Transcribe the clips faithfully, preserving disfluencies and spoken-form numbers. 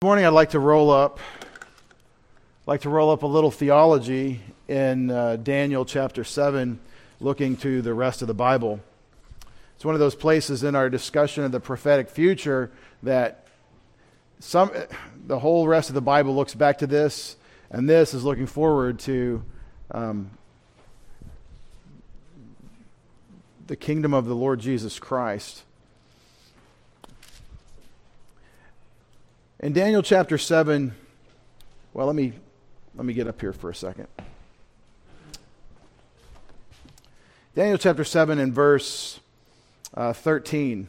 This morning I'd like to roll up like to roll up a little theology in uh, Daniel chapter seven, looking to the rest of the Bible. It's one of those places in our discussion of the prophetic future that some the whole rest of the Bible looks back to this, and this is looking forward to um, the kingdom of the Lord Jesus Christ. In Daniel chapter seven, well, let me let me get up here for a second. Daniel chapter seven and verse uh, thirteen.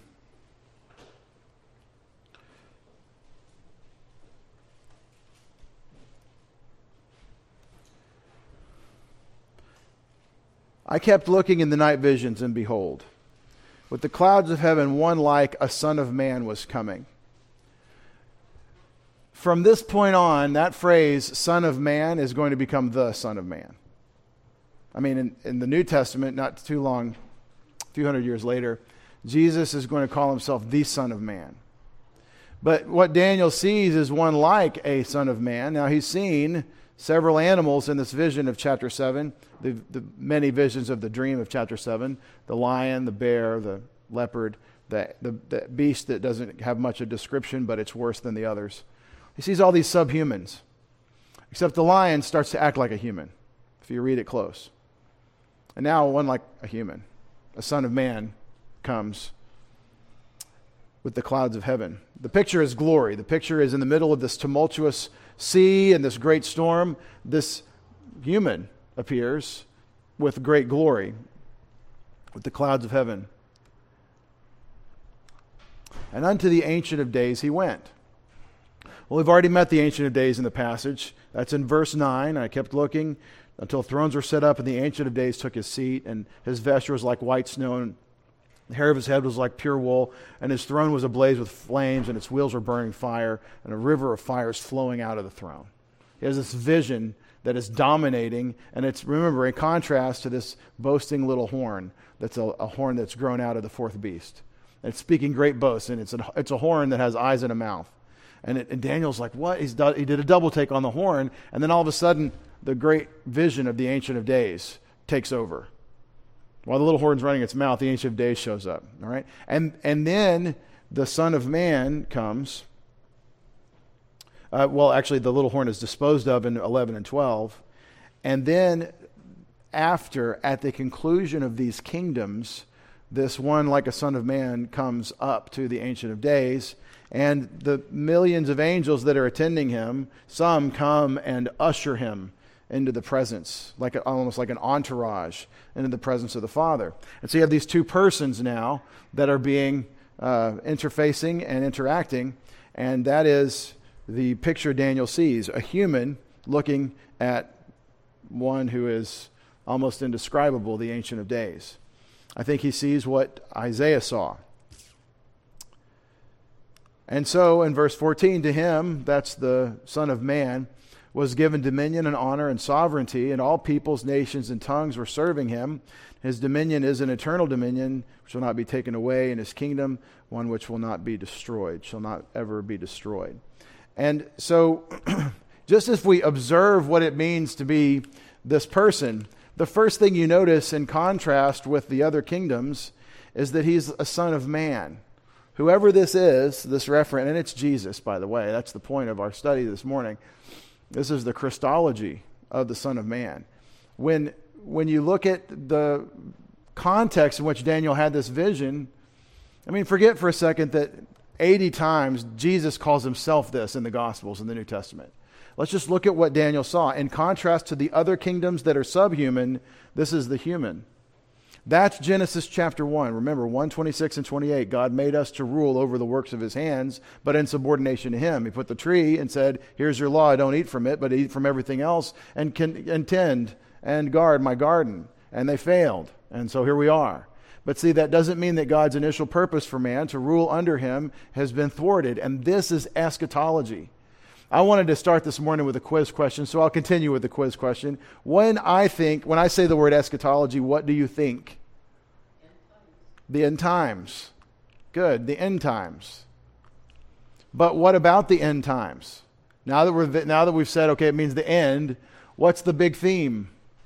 I kept looking in the night visions, and behold, with the clouds of heaven, one like a son of man was coming. From this point on, that phrase, Son of Man, is going to become the Son of Man. I mean, in, in the New Testament, not too long, a few hundred years later, Jesus is going to call himself the Son of Man. But what Daniel sees is one like a Son of Man. Now, he's seen several animals in this vision of chapter seven, the, the many visions of the dream of chapter seven, the lion, the bear, the leopard, the, the, the beast that doesn't have much of a description, but it's worse than the others. He sees all these subhumans, except the lion starts to act like a human, if you read it close. And now one like a human, a son of man, comes with the clouds of heaven. The picture is glory. The picture is in the middle of this tumultuous sea and this great storm. This human appears with great glory, with the clouds of heaven. And unto the Ancient of Days he went. Well, we've already met the Ancient of Days in the passage. That's in verse nine. I kept looking until thrones were set up, and the Ancient of Days took his seat, and his vesture was like white snow, and the hair of his head was like pure wool, and his throne was ablaze with flames, and its wheels were burning fire, and a river of fire is flowing out of the throne. He has this vision that is dominating, and it's, remember, in contrast to this boasting little horn that's a, a horn that's grown out of the fourth beast. And it's speaking great boasts, and it's a, it's a horn that has eyes and a mouth. And, it, and Daniel's like, what? He's do, he did a double take on the horn, and then all of a sudden, the great vision of the Ancient of Days takes over. While the little horn's running its mouth, the Ancient of Days shows up. All right, and and then the Son of Man comes. Uh, well, actually, the little horn is disposed of in eleven and twelve, and then after, at the conclusion of these kingdoms, this one like a Son of Man comes up to the Ancient of Days. And the millions of angels that are attending him, some come and usher him into the presence, like a, almost like an entourage, into the presence of the Father. And so you have these two persons now that are being uh, interfacing and interacting, and that is the picture Daniel sees, a human looking at one who is almost indescribable, the Ancient of Days. I think he sees what Isaiah saw. And so in verse fourteen, to him, that's the Son of Man, was given dominion and honor and sovereignty, and all peoples, nations, and tongues were serving him. His dominion is an eternal dominion, which will not be taken away, and his kingdom, one which will not be destroyed, shall not ever be destroyed. And so, just as we observe what it means to be this person, the first thing you notice in contrast with the other kingdoms is that he's a son of man. Whoever this is, this referent, and it's Jesus, by the way. That's the point of our study this morning. This is the Christology of the Son of Man. When, when you look at the context in which Daniel had this vision, I mean, forget for a second that eighty times Jesus calls himself this in the Gospels in the New Testament. Let's just look at what Daniel saw. In contrast to the other kingdoms that are subhuman, this is the human. That's Genesis chapter one. Remember, one, twenty-six and twenty-eight. God made us to rule over the works of his hands, but in subordination to him. He put the tree and said, here's your law. Don't eat from it, but eat from everything else and can, and tend and guard my garden. And they failed. And so here we are. But see, that doesn't mean that God's initial purpose for man to rule under him has been thwarted. And this is eschatology. I wanted to start this morning with a quiz question, so I'll continue with the quiz question. When I think, when I say the word eschatology, what do you think? The end times. Good, the end times. But what about the end times? Now that we're th- now that we've said, okay, it means the end, what's the big theme?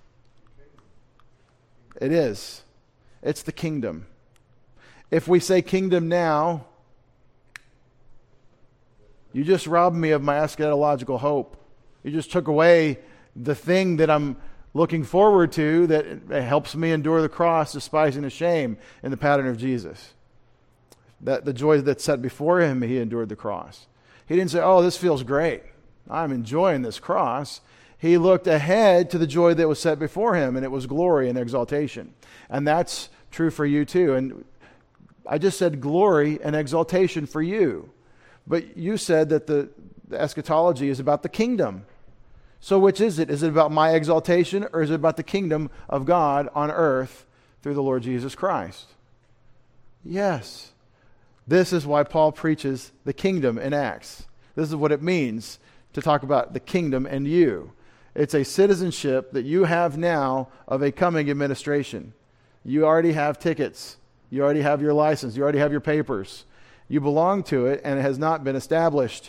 It is. It's the kingdom. If we say kingdom now, you just robbed me of my eschatological hope. You just took away the thing that I'm looking forward to that helps me endure the cross, despising the shame in the pattern of Jesus. That the joy that's set before him, he endured the cross. He didn't say, oh, this feels great. I'm enjoying this cross. He looked ahead to the joy that was set before him, and it was glory and exaltation. And that's true for you too. And I just said glory and exaltation for you. But you said that the, the eschatology is about the kingdom. So which is it? Is it about my exaltation, or is it about the kingdom of God on earth through the Lord Jesus Christ? Yes. This is why Paul preaches the kingdom in Acts. This is what it means to talk about the kingdom and you. It's a citizenship that you have now of a coming administration. You already have tickets. You already have your license. You already have your papers. You belong to it, and it has not been established.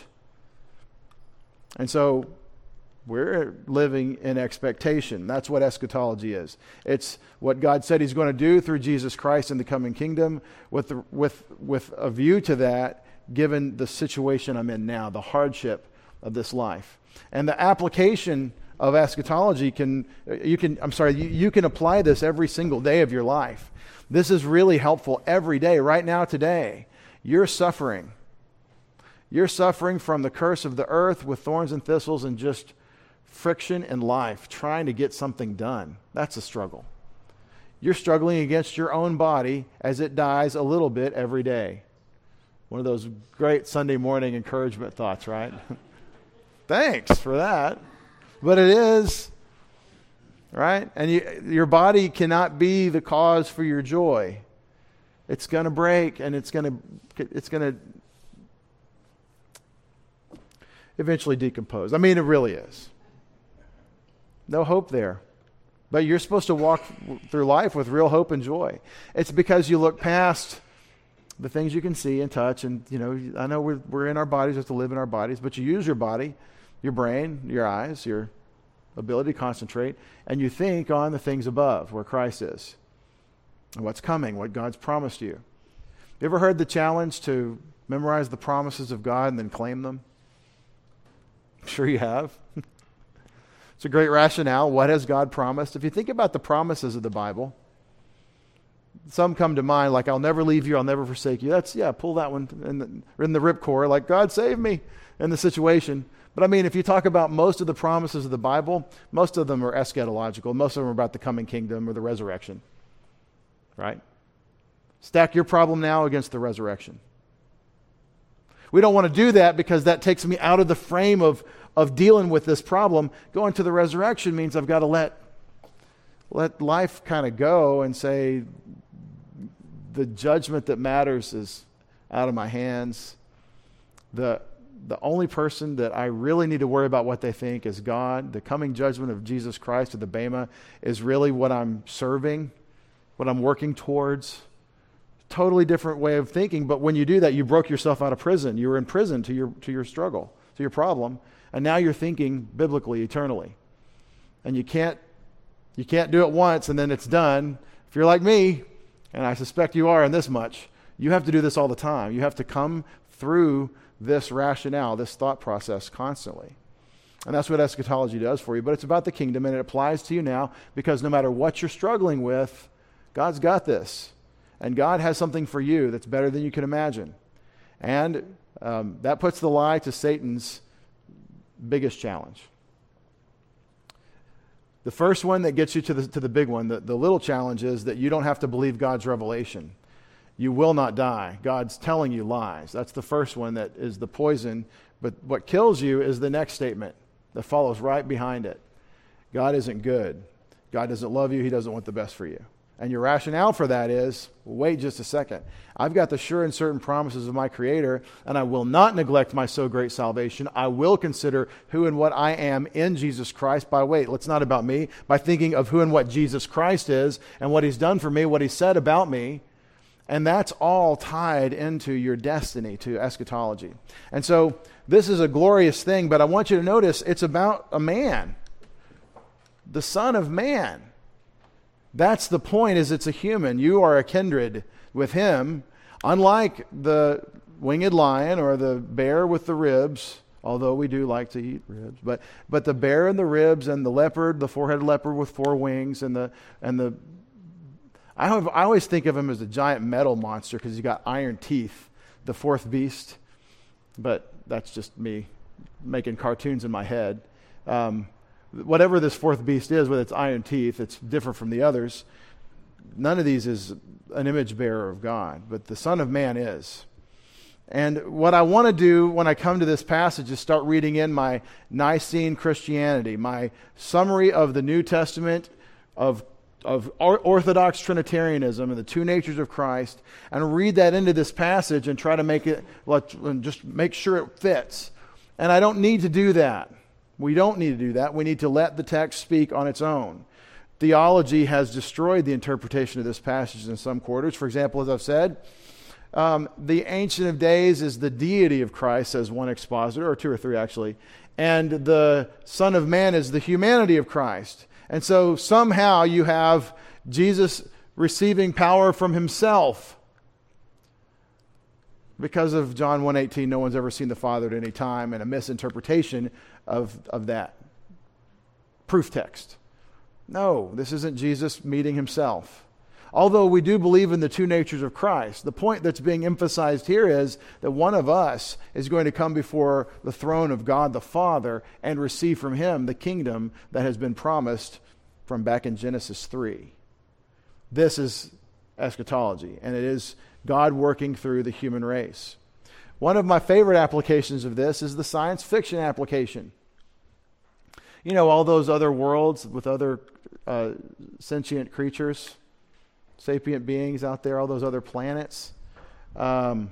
And so we're living in expectation. That's what eschatology is. It's what God said he's going to do through Jesus Christ in the coming kingdom, with the, with with a view to that, given the situation I'm in now, the hardship of this life. And the application of eschatology can, you can, I'm sorry, you, you can apply this every single day of your life. This is really helpful every day. Right now, today, you're suffering. You're suffering from the curse of the earth with thorns and thistles and just friction in life, trying to get something done. That's a struggle. You're struggling against your own body as it dies a little bit every day. One of those great Sunday morning encouragement thoughts, right? Thanks for that. But it is, right? And you, your body cannot be the cause for your joy. It's going to break, and it's going to it's going to eventually decompose. I mean, it really is. No hope there. But you're supposed to walk through life with real hope and joy. It's because you look past the things you can see and touch. And, you know, I know we're, we're in our bodies, we have to live in our bodies, but you use your body, your brain, your eyes, your ability to concentrate, and you think on the things above, where Christ is, and what's coming, what God's promised you. You ever heard the challenge to memorize the promises of God and then claim them? I'm sure you have. It's a great rationale. What has God promised? If you think about the promises of the Bible, some come to mind, like, I'll never leave you, I'll never forsake you. That's, yeah, pull that one in the, in the ripcord, like, God save me in the situation. But I mean, if you talk about most of the promises of the Bible, most of them are eschatological. Most of them are about the coming kingdom or the resurrection, right? Stack your problem now against the resurrection. We don't want to do that because that takes me out of the frame of, of dealing with this problem. Going to the resurrection means I've got to let, let life kind of go and say, the judgment that matters is out of my hands. The, the only person that I really need to worry about what they think is God. The coming judgment of Jesus Christ at the Bema is really what I'm serving, what I'm working towards. Totally different way of thinking, but when you do that, you broke yourself out of prison. You were in prison to your to your struggle, to your problem, and now you're thinking biblically, eternally. And you can't you can't do it once and then it's done. If you're like me, and I suspect you are in this much, you have to do this all the time. You have to come through this rationale, this thought process constantly. And that's what eschatology does for you. But it's about the kingdom, and it applies to you now, because no matter what you're struggling with, God's got this. And God has something for you that's better than you can imagine. And um, that puts the lie to Satan's biggest challenge. The first one that gets you to the, to the big one, the, the little challenge, is that you don't have to believe God's revelation. You will not die. God's telling you lies. That's the first one that is the poison. But what kills you is the next statement that follows right behind it. God isn't good. God doesn't love you. He doesn't want the best for you. And your rationale for that is, wait just a second. I've got the sure and certain promises of my Creator, and I will not neglect my so great salvation. I will consider who and what I am in Jesus Christ by, wait, it's not about me, by thinking of who and what Jesus Christ is and what He's done for me, what He said about me. And that's all tied into your destiny, to eschatology. And so this is a glorious thing, but I want you to notice it's about a man, the Son of Man. That's the point, is it's a human. You are a kindred with him, unlike the winged lion or the bear with the ribs, although we do like to eat ribs. But but the bear and the ribs, and the leopard, the four-headed leopard with four wings, and the and the I, have, I always think of him as a giant metal monster because he's got iron teeth, the fourth beast. But that's just me making cartoons in my head. Um, whatever this fourth beast is with its iron teeth, it's different from the others. None of these is an image bearer of God, but the Son of Man is. And what I want to do when I come to this passage is start reading in my Nicene Christianity, my summary of the New Testament, of of Orthodox Trinitarianism and the two natures of Christ, and read that into this passage and try to make it, and just make sure it fits. And I don't need to do that. We don't need to do that. We need to let the text speak on its own. Theology has destroyed the interpretation of this passage in some quarters. For example, as I've said, um, the Ancient of Days is the deity of Christ, says one expositor, or two or three actually, and the Son of Man is the humanity of Christ. And so somehow you have Jesus receiving power from himself. Because of John one eighteen, no one's ever seen the Father at any time, and a misinterpretation of, of that proof text. No, this isn't Jesus meeting himself. Although we do believe in the two natures of Christ, the point that's being emphasized here is that one of us is going to come before the throne of God the Father and receive from him the kingdom that has been promised from back in Genesis three. This is eschatology, and it is God working through the human race. One of my favorite applications of this is the science fiction application. You know, all those other worlds with other uh, sentient creatures, sapient beings out there, all those other planets. Um,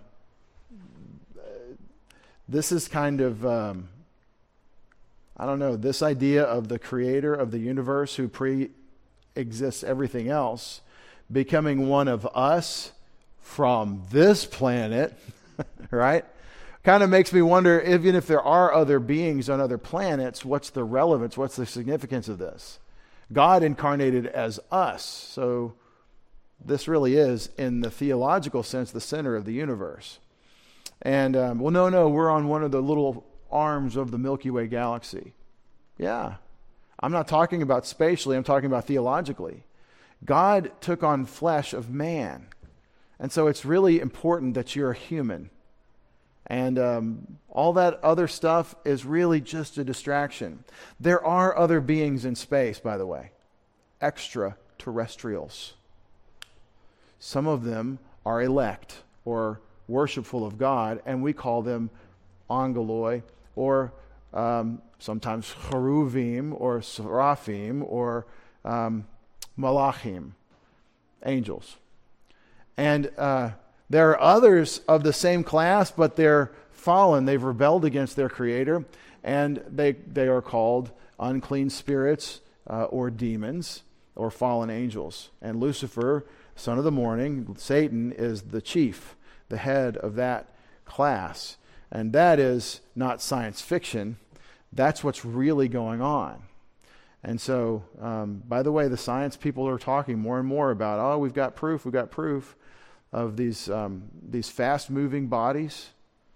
this is kind of, um, I don't know, this idea of the creator of the universe who pre-exists everything else becoming one of us from this planet, right? Kind of makes me wonder, even if there are other beings on other planets, what's the relevance, what's the significance of this? God incarnated as us, so this really is, in the theological sense, the center of the universe. And, um, well, no, no, we're on one of the little arms of the Milky Way galaxy. Yeah. I'm not talking about spatially, I'm talking about theologically. God took on flesh of man. And so it's really important that you're a human. And um, all that other stuff is really just a distraction. There are other beings in space, by the way. Extraterrestrials. Some of them are elect or worshipful of God, and we call them angeloi, or um, sometimes cheruvim, or seraphim, or um, malachim, angels. And uh, there are others of the same class, but they're fallen. They've rebelled against their Creator, and they they are called unclean spirits uh, or demons or fallen angels. And Lucifer, son of the morning, Satan, is the chief, the head of that class. And that is not science fiction. That's what's really going on. And so, um, by the way, the science people are talking more and more about, oh, we've got proof, we've got proof of these um, these fast-moving bodies.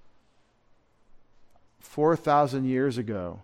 four thousand years ago,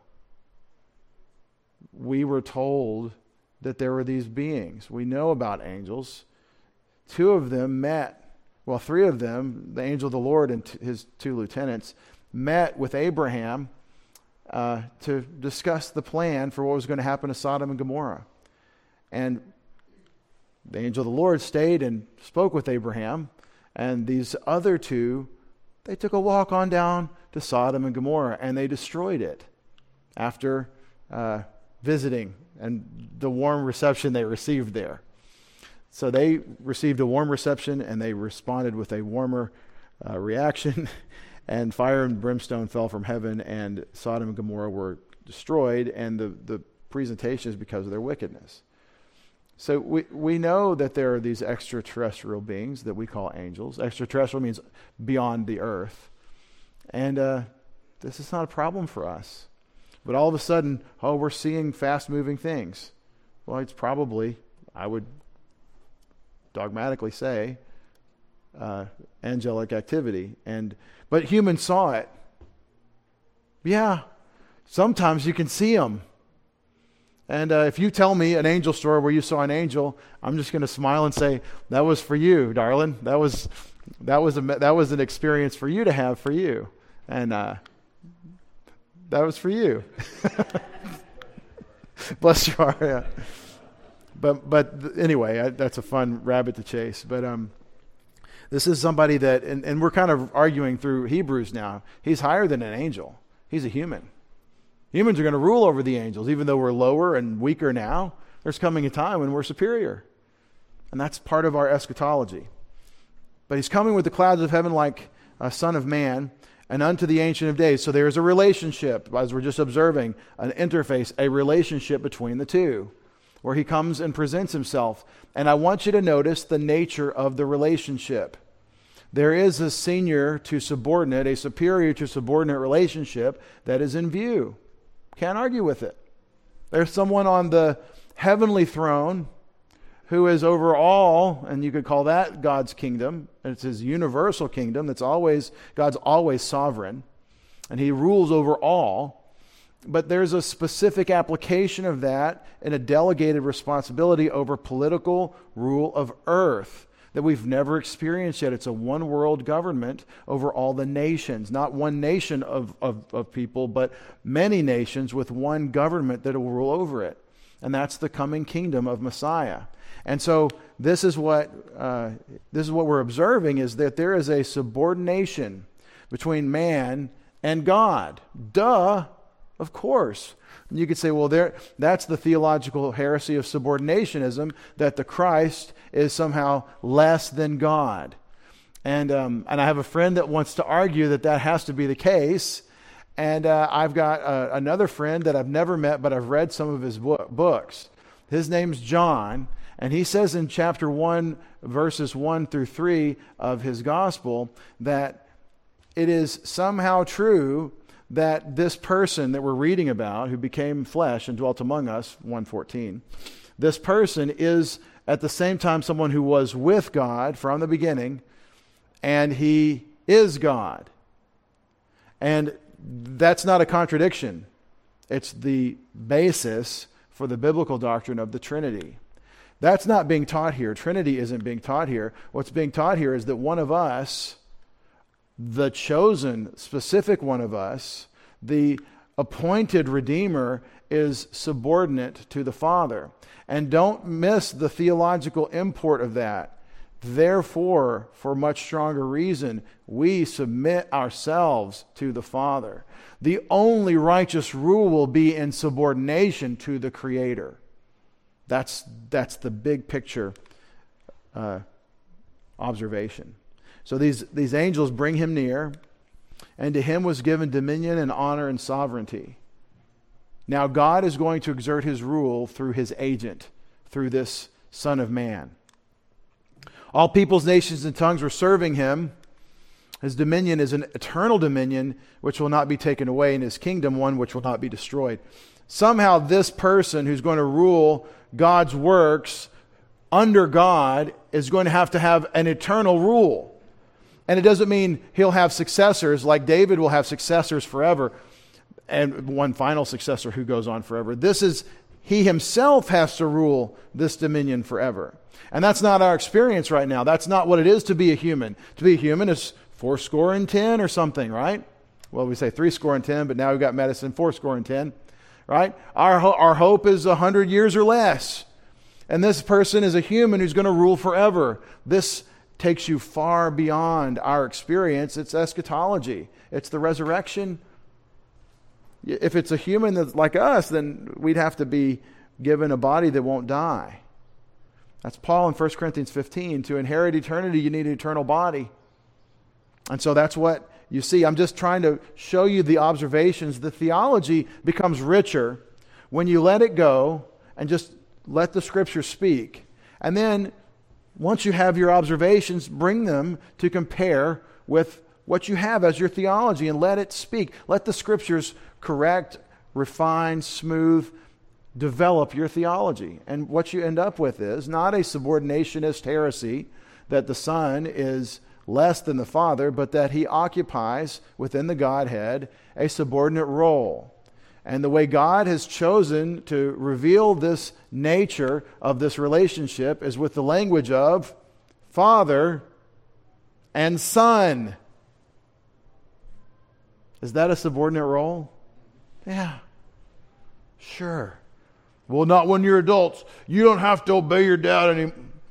we were told that there were these beings. We know about angels. Two of them met, well, three of them, the angel of the Lord and t- his two lieutenants, met with Abraham uh, to discuss the plan for what was going to happen to Sodom and Gomorrah. And the angel of the Lord stayed and spoke with Abraham, and these other two, they took a walk on down to Sodom and Gomorrah, and they destroyed it after uh, visiting and the warm reception they received there. So they received a warm reception, and they responded with a warmer uh, reaction, and fire and brimstone fell from heaven, and Sodom and Gomorrah were destroyed, and the, the presentation is because of their wickedness. So we, we know that there are these extraterrestrial beings that we call angels. Extraterrestrial means beyond the earth. And uh, this is not a problem for us. But all of a sudden, oh, we're seeing fast-moving things. Well, it's probably, I would dogmatically say, uh, angelic activity. And but humans saw it. Yeah, sometimes you can see them. And uh, if you tell me an angel story where you saw an angel, I'm just going to smile and say, "That was for you, darling. That was that was a that was an experience for you to have for you." And uh, that was for you. Bless your heart. Yeah. But but anyway, I, that's a fun rabbit to chase. But um, this is somebody that, and, and we're kind of arguing through Hebrews now. He's higher than an angel. He's a human. Humans are going to rule over the angels, even though we're lower and weaker now. There's coming a time when we're superior. And that's part of our eschatology. But he's coming with the clouds of heaven like a son of man, and unto the Ancient of Days. So there's a relationship, as we're just observing, an interface, a relationship between the two, where he comes and presents himself. And I want you to notice the nature of the relationship. There is a senior to subordinate, a superior to subordinate relationship that is in view. Can't argue with it. There's someone on the heavenly throne who is over all, and you could call that God's kingdom. It's his universal kingdom. That's always, God's always sovereign, and he rules over all. But there's a specific application of that in a delegated responsibility over political rule of earth that we've never experienced yet. It's a one world government over all the nations. Not one nation of, of, of people, but many nations with one government that will rule over it. And that's the coming kingdom of Messiah. And so this is what uh, this is what we're observing, is that there is a subordination between man and God. Duh, of course. And you could say, well, there that's the theological heresy of subordinationism, that the Christ is somehow less than God. And um, and I have a friend that wants to argue that that has to be the case. And uh, I've got uh, another friend that I've never met, but I've read some of his bo- books. His name's John, and he says in chapter one, verses one through three of his gospel, that it is somehow true that this person that we're reading about, who became flesh and dwelt among us, one fourteen, this person is at the same time someone who was with God from the beginning, and he is God. And that's not a contradiction. It's the basis for the biblical doctrine of the Trinity. That's not being taught here. Trinity isn't being taught here. What's being taught here is that one of us, the chosen, specific one of us, the appointed Redeemer, is subordinate to the Father. And don't miss the theological import of that. Therefore, for much stronger reason, we submit ourselves to the Father. The only righteous rule will be in subordination to the Creator. That's, that's the big picture uh, observation. So these, these angels bring him near, and to him was given dominion and honor and sovereignty. Now God is going to exert his rule through his agent, through this Son of Man. All peoples, nations, and tongues were serving him. His dominion is an eternal dominion which will not be taken away, and his kingdom one which will not be destroyed. Somehow this person who's going to rule God's works under God is going to have to have an eternal rule. And it doesn't mean he'll have successors like David will have successors forever, and one final successor who goes on forever. This is, he himself has to rule this dominion forever. And that's not our experience right now. That's not what it is to be a human. To be a human is four score and ten or something, right? Well, we say three score and ten, but now we've got medicine, four score and ten, right? Our, ho- our hope is a hundred years or less. And this person is a human who's going to rule forever. This takes you far beyond our experience. It's eschatology. It's the resurrection. If it's a human that's like us, then we'd have to be given a body that won't die. That's Paul in First Corinthians fifteen. To inherit eternity, you need an eternal body. And so that's what you see. I'm just trying to show you the observations. The theology becomes richer when you let it go and just let the Scripture speak. And then, once you have your observations, bring them to compare with what you have as your theology and let it speak. Let the Scriptures correct, refine, smooth, develop your theology. And what you end up with is not a subordinationist heresy that the Son is less than the Father, but that he occupies within the Godhead a subordinate role. And the way God has chosen to reveal this nature of this relationship is with the language of Father and Son. Is that a subordinate role? Yeah. Sure. Well, not when you're adults. You don't have to obey your dad anymore.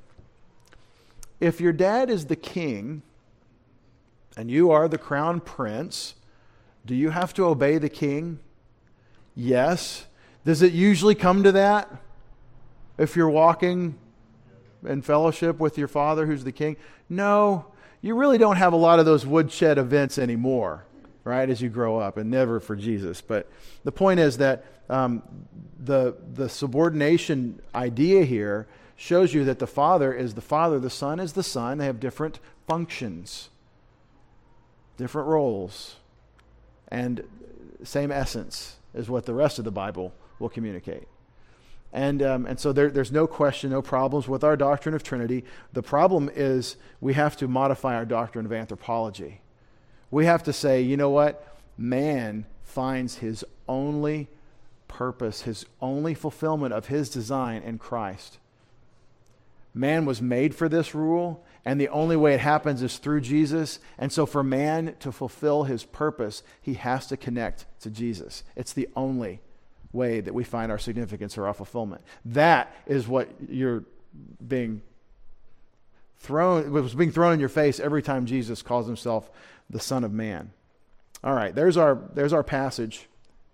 If your dad is the king and you are the crown prince, do you have to obey the king? Yes. Does it usually come to that? If you're walking in fellowship with your father who's the king? No. You really don't have a lot of those woodshed events anymore, right, as you grow up, and never for Jesus. But the point is that um, the the subordination idea here shows you that the Father is the Father, the Son is the Son. They have different functions, different roles, and same essence is what the rest of the Bible will communicate. And um, and so there, there's no question, no problems with our doctrine of Trinity. The problem is we have to modify our doctrine of anthropology. We have to say, you know what? Man finds his only purpose, his only fulfillment of his design in Christ. Man was made for this rule, and the only way it happens is through Jesus. And so for man to fulfill his purpose, he has to connect to Jesus. It's the only way that we find our significance or our fulfillment. That is what you're being thrown, was being thrown in your face every time Jesus calls himself the Son of Man. All right, there's our there's our passage.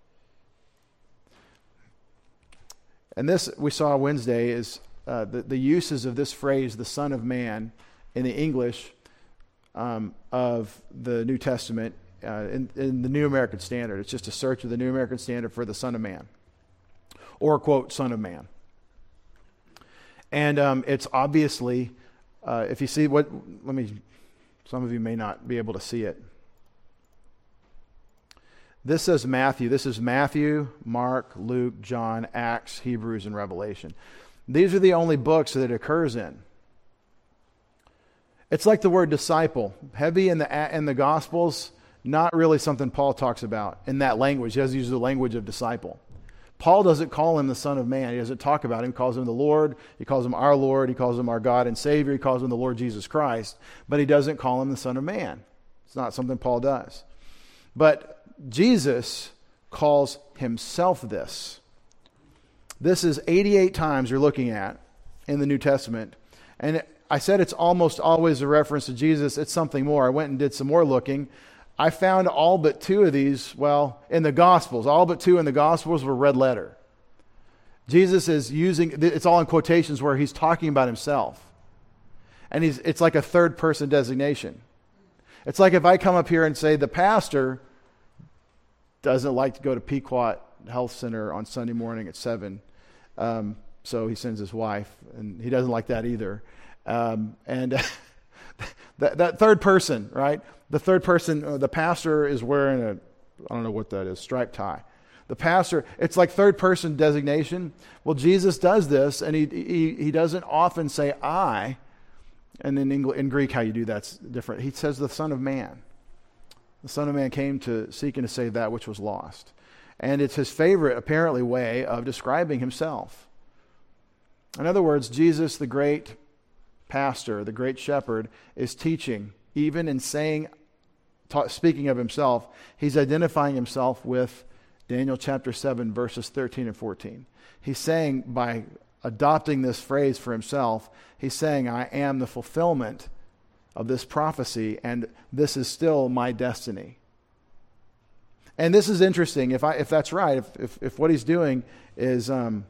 And this we saw Wednesday is uh, the, the uses of this phrase, the Son of Man, in the English um, of the New Testament uh, in, in the New American Standard. It's just a search of the New American Standard for the Son of Man, or quote, Son of Man. And um, it's obviously, uh, if you see what, let me, some of you may not be able to see it. This says Matthew. This is Matthew, Mark, Luke, John, Acts, Hebrews, and Revelation. These are the only books that it occurs in. It's like the word disciple. Heavy in the in the Gospels, not really something Paul talks about in that language. He doesn't use the language of disciple. Paul doesn't call him the Son of Man. He doesn't talk about him. He calls him the Lord. He calls him our Lord. He calls him our God and Savior. He calls him the Lord Jesus Christ. But he doesn't call him the Son of Man. It's not something Paul does. But Jesus calls himself this. This is eighty-eight times you're looking at in the New Testament. And I said it's almost always a reference to Jesus. It's something more. I went and did some more looking. I found all but two of these, well, in the Gospels. All but two in the Gospels were red letter. Jesus is using, it's all in quotations where he's talking about himself. And he's it's like a third person designation. It's like if I come up here and say the pastor doesn't like to go to Pequot Health Center on Sunday morning at seven. Um, so he sends his wife, and he doesn't like that either. Um, and that, that third person, right? The third person, uh, the pastor is wearing a, I don't know what that is, striped tie. The pastor, it's like third person designation. Well, Jesus does this, and he he, he doesn't often say I. And in English, in Greek, how you do that's different. He says the Son of Man. The Son of Man came to seek and to save that which was lost. And it's his favorite, apparently, way of describing himself. In other words, Jesus, the great pastor, the great shepherd, is teaching, even in saying, ta- speaking of himself, he's identifying himself with Daniel chapter seven, verses thirteen and fourteen. He's saying, by adopting this phrase for himself, he's saying, I am the fulfillment of this prophecy, and this is still my destiny. And this is interesting. If I if that's right, if if, if what he's doing is um,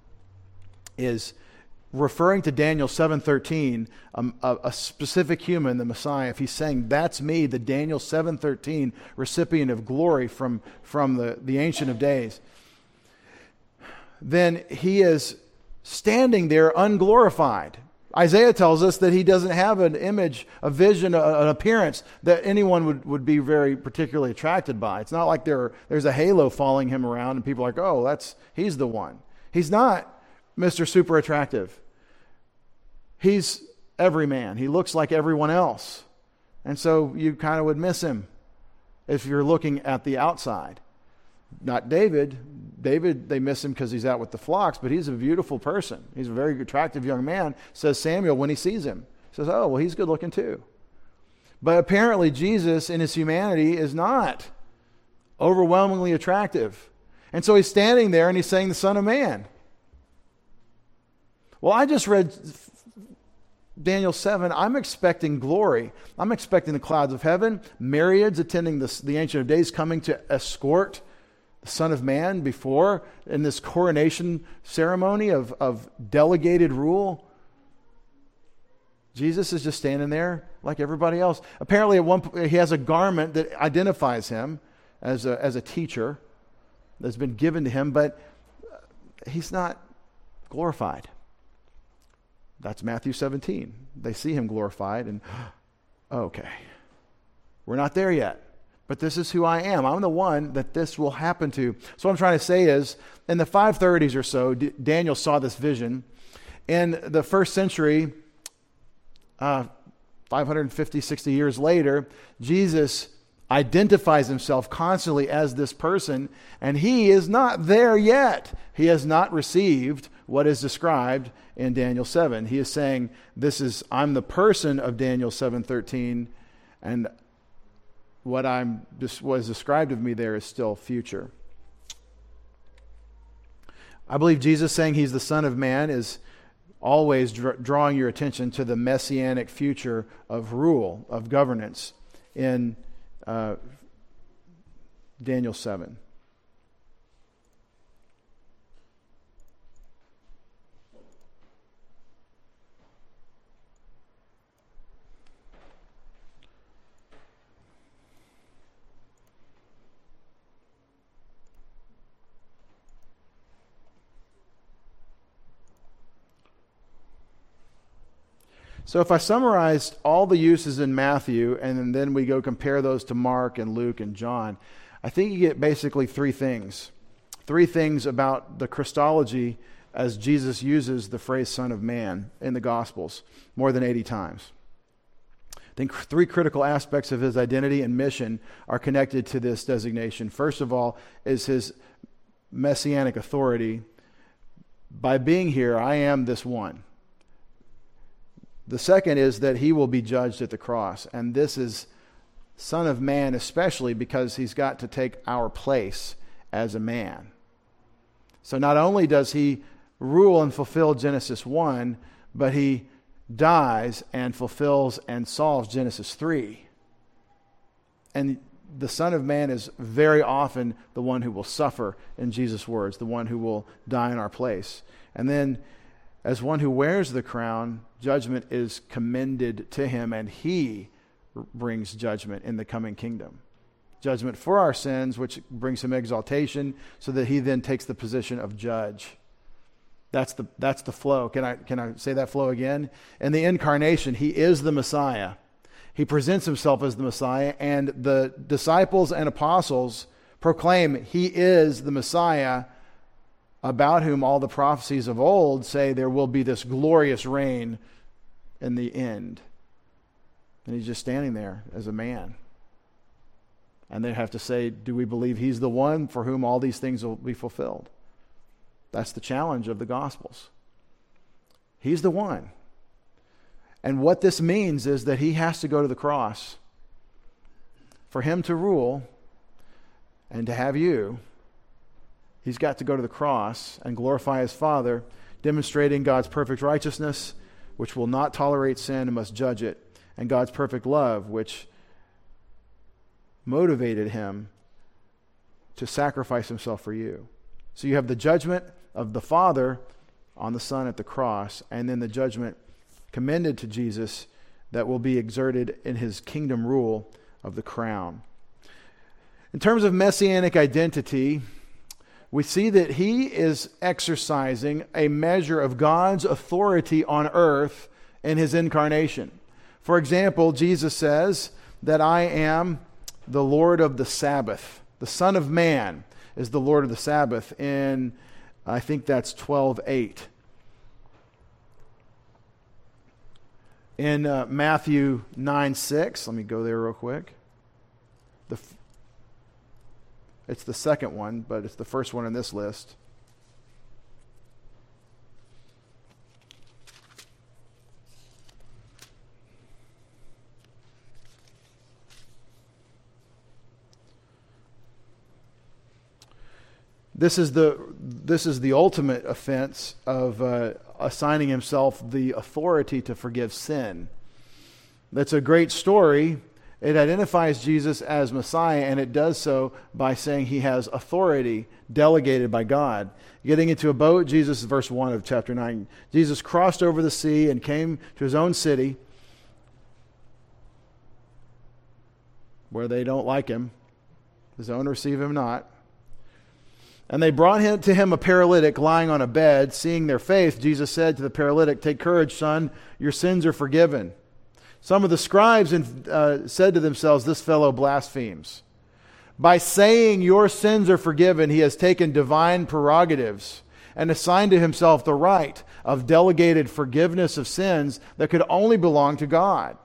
is referring to Daniel seven thirteen, um, a, a specific human, the Messiah, if he's saying that's me, the Daniel seven thirteen recipient of glory from from the, the Ancient of Days, then he is standing there unglorified. Isaiah tells us that he doesn't have an image, a vision, a, an appearance that anyone would, would be very particularly attracted by. It's not like there, there's a halo following him around and people are like, oh, that's he's the one. He's not Mister Super Attractive. He's every man. He looks like everyone else. And so you kind of would miss him if you're looking at the outside. Not David. David, they miss him because he's out with the flocks, but he's a beautiful person. He's a very attractive young man, says Samuel when he sees him. He says, oh, well, he's good looking too. But apparently Jesus in his humanity is not overwhelmingly attractive. And so he's standing there and he's saying the Son of Man. Well, I just read Daniel seven. I'm expecting glory. I'm expecting the clouds of heaven, myriads attending the, the Ancient of Days coming to escort the Son of Man before in this coronation ceremony of, of delegated rule. Jesus is just standing there like everybody else. Apparently at one point he has a garment that identifies him as a, as a teacher that's been given to him, but he's not glorified. That's Matthew seventeen. They see him glorified and, okay, we're not there yet. But this is who I am. I'm the one that this will happen to. So what I'm trying to say is, in the five thirties or so, D- Daniel saw this vision. In the first century, uh, five fifty, sixty years later, Jesus identifies himself constantly as this person, and he is not there yet. He has not received what is described in Daniel seven. He is saying, this is, I'm the person of Daniel seven thirteen, and what I'm just was described of me there is still future. I believe Jesus saying he's the Son of Man is always dr- drawing your attention to the messianic future of rule, of governance in uh, Daniel seven. So if I summarized all the uses in Matthew and then we go compare those to Mark and Luke and John, I think you get basically three things. Three things about the Christology as Jesus uses the phrase Son of Man in the Gospels more than eighty times. I think three critical aspects of his identity and mission are connected to this designation. First of all is his messianic authority. By being here, I am this one. The second is that he will be judged at the cross. And this is Son of Man especially because he's got to take our place as a man. So not only does he rule and fulfill Genesis one, but he dies and fulfills and solves Genesis three. And the Son of Man is very often the one who will suffer, in Jesus' words, the one who will die in our place. And then as one who wears the crown, judgment is commended to him, and he brings judgment in the coming kingdom. Judgment for our sins, which brings him exaltation, so that he then takes the position of judge. That's the that's the flow. Can I can I say that flow again? In the incarnation, he is the Messiah. He presents himself as the Messiah, and the disciples and apostles proclaim he is the Messiah, about whom all the prophecies of old say there will be this glorious reign in the end. And he's just standing there as a man. And they have to say, do we believe he's the one for whom all these things will be fulfilled? That's the challenge of the Gospels. He's the one. And what this means is that he has to go to the cross. For him to rule and to have you, he's got to go to the cross and glorify his Father, demonstrating God's perfect righteousness, which will not tolerate sin and must judge it, and God's perfect love, which motivated him to sacrifice himself for you. So you have the judgment of the Father on the Son at the cross, and then the judgment commended to Jesus that will be exerted in his kingdom rule of the crown. In terms of messianic identity, we see that he is exercising a measure of God's authority on earth in his incarnation. For example, Jesus says that I am the Lord of the Sabbath. The Son of Man is the Lord of the Sabbath in, I think that's twelve eight. In uh, Matthew nine six, let me go there real quick. The, it's the second one, but it's the first one in this list. This is the this is the ultimate offense of uh, assigning himself the authority to forgive sin. That's a great story. It identifies Jesus as Messiah, and it does so by saying he has authority delegated by God. Getting into a boat, Jesus, verse one of chapter nine, Jesus crossed over the sea and came to his own city where they don't like him. His own receive him not. And they brought him to him a paralytic lying on a bed. Seeing their faith, Jesus said to the paralytic, "Take courage, son, your sins are forgiven." Some of the scribes uh, said to themselves, "This fellow blasphemes. By saying your sins are forgiven, he has taken divine prerogatives and assigned to himself the right of delegated forgiveness of sins that could only belong to God."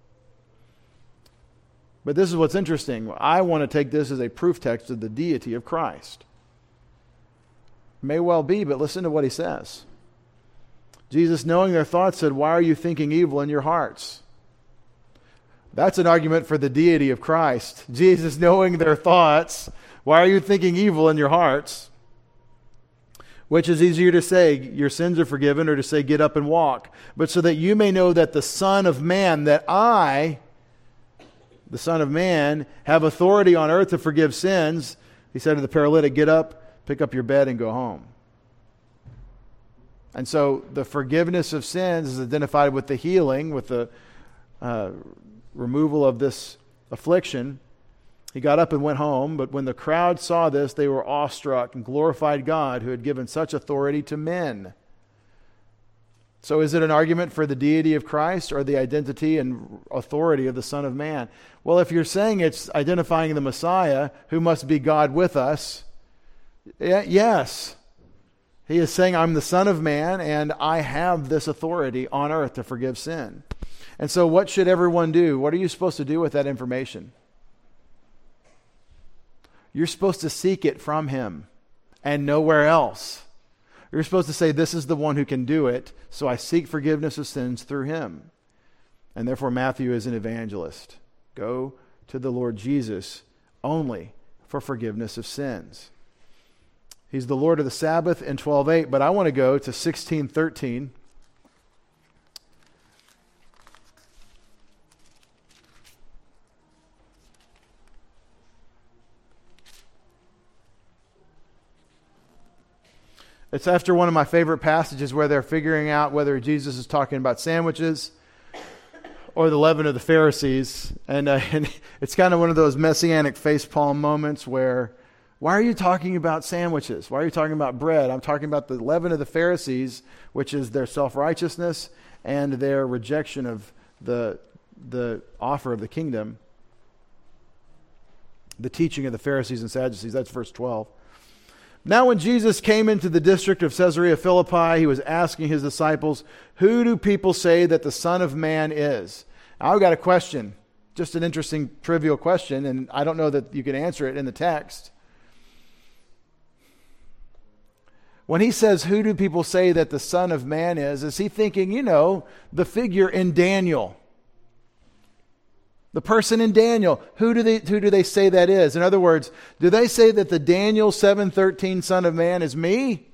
But this is what's interesting. I want to take this as a proof text of the deity of Christ. May well be, but listen to what he says. Jesus, knowing their thoughts, said, "Why are you thinking evil in your hearts?" That's an argument for the deity of Christ. Jesus, knowing their thoughts, why are you thinking evil in your hearts? Which is easier to say, your sins are forgiven, or to say, get up and walk? But so that you may know that the Son of Man, that I, the Son of Man, have authority on earth to forgive sins, he said to the paralytic, get up, pick up your bed, and go home. And so the forgiveness of sins is identified with the healing, with the uh, removal of this affliction. He got up and went home, but when the crowd saw this, they were awestruck and glorified God who had given such authority to men. So is it an argument for the deity of Christ or the identity and authority of the Son of Man? Well, if you're saying it's identifying the Messiah, who must be God with us, yes. He is saying, I'm the Son of Man, and I have this authority on earth to forgive sin. And so what should everyone do? What are you supposed to do with that information? You're supposed to seek it from him and nowhere else. You're supposed to say, this is the one who can do it, so I seek forgiveness of sins through him. And therefore Matthew is an evangelist. Go to the Lord Jesus only for forgiveness of sins. He's the Lord of the Sabbath in twelve eight, but I want to go to sixteen thirteen. It's after one of my favorite passages where they're figuring out whether Jesus is talking about sandwiches or the leaven of the Pharisees. And, uh, and it's kind of one of those messianic facepalm moments where, why are you talking about sandwiches? Why are you talking about bread? I'm talking about the leaven of the Pharisees, which is their self-righteousness and their rejection of the, the offer of the kingdom. The teaching of the Pharisees and Sadducees. That's verse twelve. Now when Jesus came into the district of Caesarea Philippi, he was asking his disciples, who do people say that the Son of Man is? I've got a question, just an interesting trivial question, and I don't know that you can answer it in the text. When he says, who do people say that the Son of Man is, is he thinking, you know, the figure in Daniel? The person in Daniel, who do they who do they say that is? In other words, do they say that the Daniel seven thirteen Son of Man is me?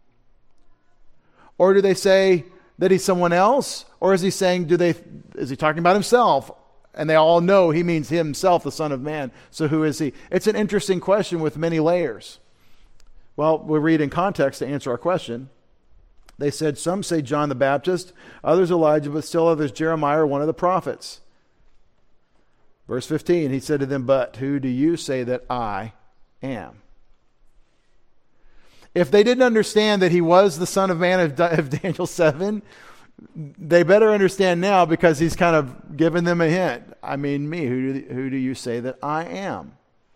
Or do they say that he's someone else? Or is he saying, do they is he talking about himself? And they all know he means himself, the Son of Man. So who is he? It's an interesting question with many layers. Well, we'll read in context to answer our question. They said, some say John the Baptist, others Elijah, but still others Jeremiah or one of the prophets. Verse fifteen, he said to them, but who do you say that I am? If they didn't understand that he was the Son of Man of, of Daniel seven, they better understand now, because he's kind of given them a hint. I mean, me, who do, who do you say that I am?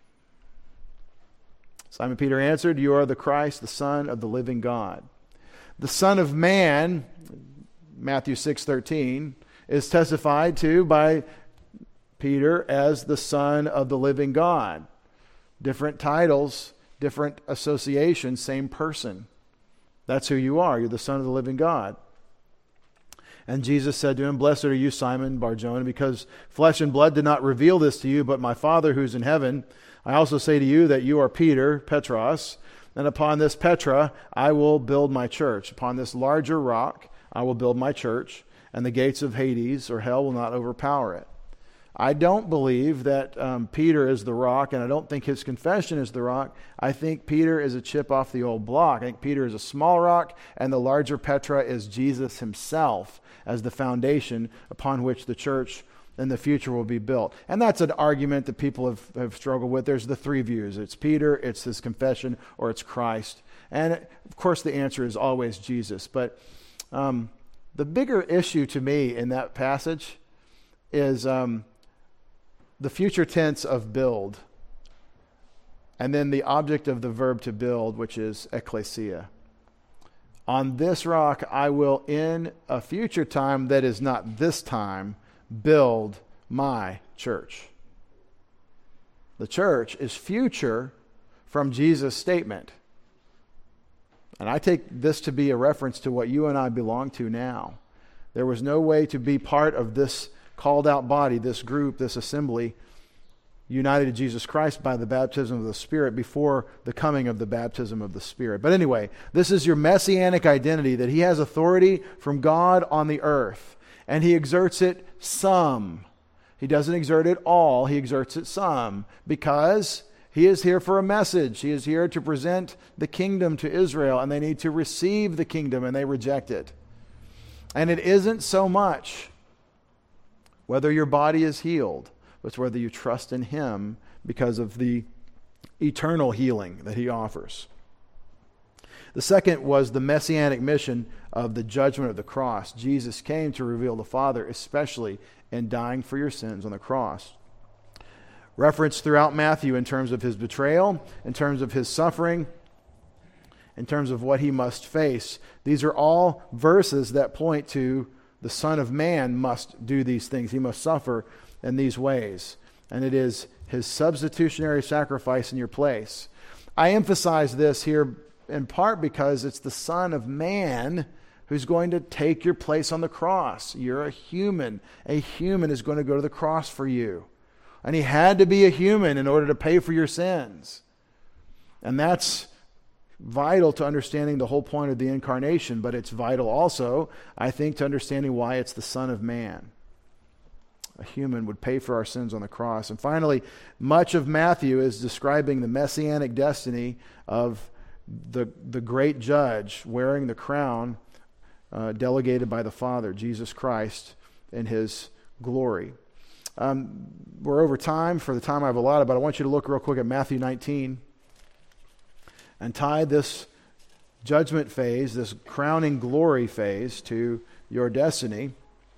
Simon Peter answered, you are the Christ, the Son of the living God. The Son of Man, Matthew six thirteen, is testified to by Peter as the Son of the living God. Different titles, different associations, same person. That's who you are. You're the Son of the living God. And Jesus said to him, blessed are you, Simon Bar-Jonah, because flesh and blood did not reveal this to you, but my Father who's in heaven. I also say to you that you are Peter, Petros, and upon this Petra I will build my church. Upon this larger rock I will build my church, and the gates of Hades or hell will not overpower it. I don't believe that um, Peter is the rock, and I don't think his confession is the rock. I think Peter is a chip off the old block. I think Peter is a small rock, and the larger Petra is Jesus himself as the foundation upon which the church in the future will be built. And that's an argument that people have, have struggled with. There's the three views. It's Peter, it's his confession, or it's Christ. And of course the answer is always Jesus. But um, the bigger issue to me in that passage is um, the future tense of build, and then the object of the verb to build, which is ecclesia. On this rock I will, in a future time that is not this time, build my church. The church is future from Jesus' statement. And I take this to be a reference to what you and I belong to now. There was no way to be part of this called out body, this group, this assembly, united to Jesus Christ by the baptism of the Spirit before the coming of the baptism of the Spirit. But anyway, this is your messianic identity, that he has authority from God on the earth, and he exerts it some. He doesn't exert it all, he exerts it some, because he is here for a message. He is here to present the kingdom to Israel, and they need to receive the kingdom, and they reject it. And it isn't so much whether your body is healed, but whether you trust in him because of the eternal healing that he offers. The second was the messianic mission of the judgment of the cross. Jesus came to reveal the Father, especially in dying for your sins on the cross. Referenced throughout Matthew in terms of his betrayal, in terms of his suffering, in terms of what he must face. These are all verses that point to the Son of Man must do these things. He must suffer in these ways. And it is his substitutionary sacrifice in your place. I emphasize this here in part because it's the Son of Man who's going to take your place on the cross. You're a human. A human is going to go to the cross for you. And he had to be a human in order to pay for your sins. And that's vital to understanding the whole point of the incarnation, but it's vital also, I think, to understanding why it's the Son of Man. A human would pay for our sins on the cross. And finally, much of Matthew is describing the messianic destiny of the, the great judge wearing the crown uh, delegated by the Father, Jesus Christ, in his glory. Um, we're over time for the time I've allotted, but I want you to look real quick at Matthew nineteen and tie this judgment phase, this crowning glory phase, to your destiny.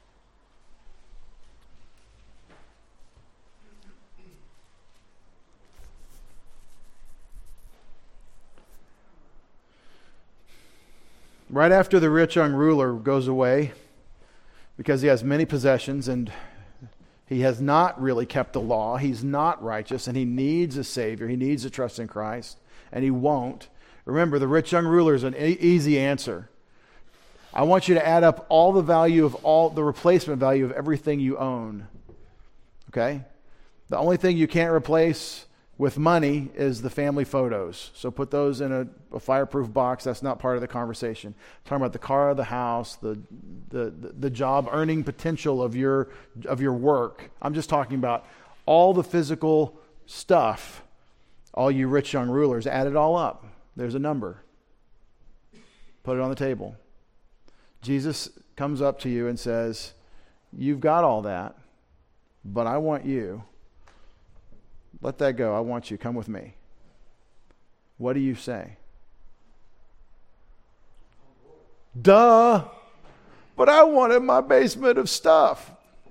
Right after the rich young ruler goes away, because he has many possessions and he has not really kept the law, he's not righteous, and he needs a Savior, he needs to trust in Christ, and he won't. Remember, the rich young ruler is an e- easy answer. I want you to add up all the value of all, the replacement value of everything you own. Okay? The only thing you can't replace with money is the family photos. So put those in a, a fireproof box. That's not part of the conversation. I'm talking about the car, the house, the, the the the job earning potential of your of your work. I'm just talking about all the physical stuff. All you rich young rulers, add it all up. There's a number. Put it on the table. Jesus comes up to you and says, "You've got all that, but I want you. Let that go. I want you. Come with me." What do you say? Duh. But I wanted my basement of stuff.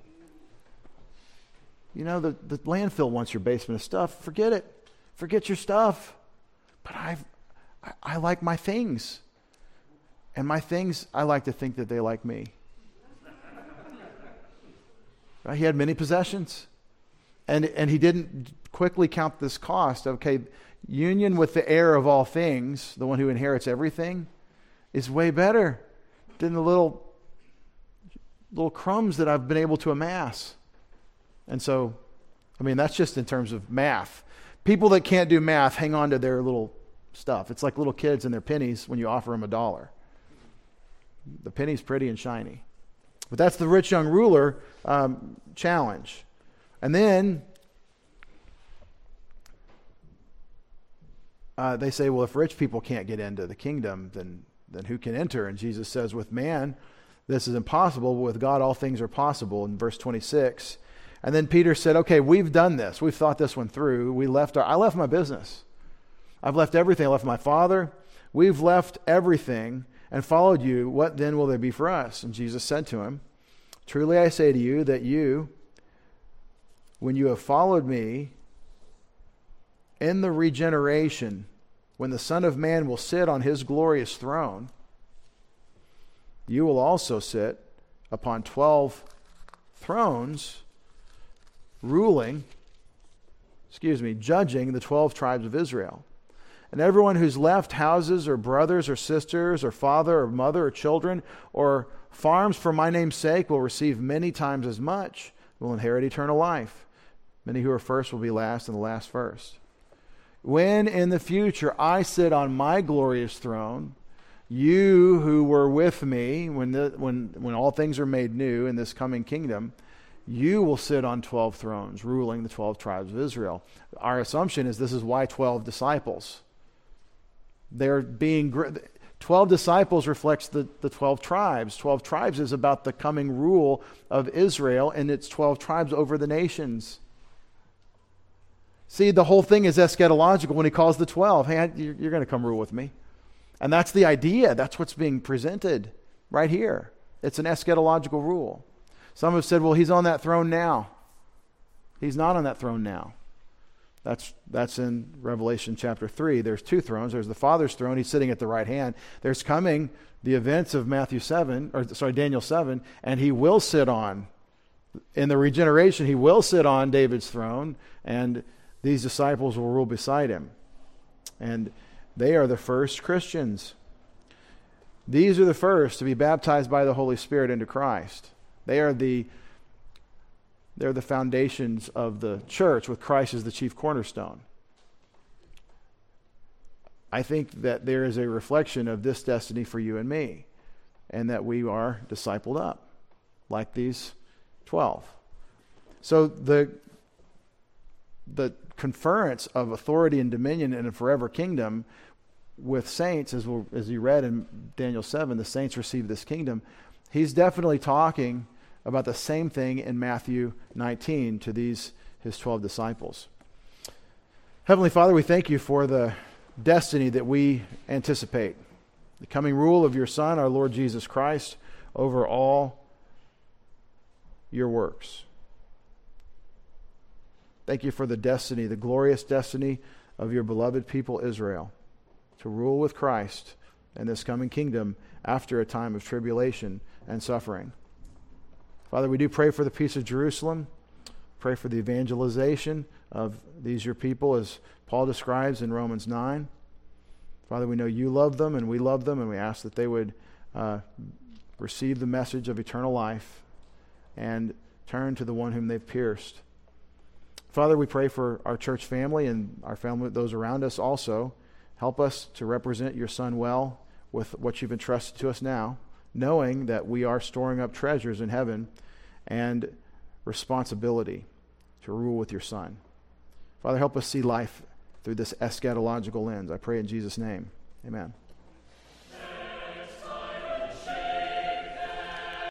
You know, the, the landfill wants your basement of stuff. Forget it. Forget your stuff. But I've, I, I like my things. And my things, I like to think that they like me. Right? He had many possessions. And, and he didn't quickly count this cost. Okay, union with the heir of all things, the one who inherits everything, is way better than the little, little crumbs that I've been able to amass. And so, I mean, that's just in terms of math. People that can't do math hang on to their little stuff. It's like little kids and their pennies when you offer them a dollar. The penny's pretty and shiny. But that's the rich young ruler um, challenge. And then uh, they say, well, if rich people can't get into the kingdom, then, then who can enter? And Jesus says, with man, this is impossible, but with God, all things are possible, in verse twenty-six. And then Peter said, okay, we've done this. We've thought this one through. We left our, I left my business. I've left everything. I left my father. We've left everything and followed you. What then will there be for us? And Jesus said to him, truly I say to you that you, when you have followed me in the regeneration, when the Son of Man will sit on his glorious throne, you will also sit upon twelve thrones, ruling, excuse me, judging the twelve tribes of Israel. And everyone who's left houses or brothers or sisters or father or mother or children or farms for my name's sake will receive many times as much, will inherit eternal life. Many who are first will be last, and the last first. When in the future I sit on my glorious throne, you who were with me when the, when when all things are made new in this coming kingdom, you will sit on twelve thrones, ruling the twelve tribes of Israel. Our assumption is this is why twelve disciples. They're being twelve disciples reflects the, the twelve tribes. twelve tribes is about the coming rule of Israel and its twelve tribes over the nations. See, the whole thing is eschatological when he calls the twelve. Hey, you're, you're going to come rule with me. And that's the idea. That's what's being presented right here. It's an eschatological rule. Some have said, well, he's on that throne now. He's not on that throne now. That's that's in Revelation chapter three. There's two thrones. There's the Father's throne. He's sitting at the right hand. There's coming the events of Matthew seven, or sorry, Daniel seven, and he will sit on, in the regeneration, he will sit on David's throne, and these disciples will rule beside him. And they are the first Christians. These are the first to be baptized by the Holy Spirit into Christ. They are the they're the foundations of the church with Christ as the chief cornerstone. I think that there is a reflection of this destiny for you and me, and that we are discipled up like these twelve. So the the conference of authority and dominion in a forever kingdom with saints, as we'll, as you read in Daniel seven, the saints receive this kingdom. He's definitely talking about the same thing in Matthew nineteen to these his twelve disciples. Heavenly Father, we thank you for the destiny that we anticipate, the coming rule of your Son, our Lord Jesus Christ, over all your works. Thank you for the destiny, the glorious destiny of your beloved people Israel, to rule with Christ in this coming kingdom after a time of tribulation and suffering. Father, we do pray for the peace of Jerusalem, pray for the evangelization of these your people as Paul describes in Romans nine. Father, we know you love them and we love them, and we ask that they would uh, receive the message of eternal life and turn to the one whom they've pierced. Father, we pray for our church family and our family, those around us also. Help us to represent your Son well with what you've entrusted to us now, knowing that we are storing up treasures in heaven and responsibility to rule with your Son. Father, help us see life through this eschatological lens. I pray in Jesus' name. Amen.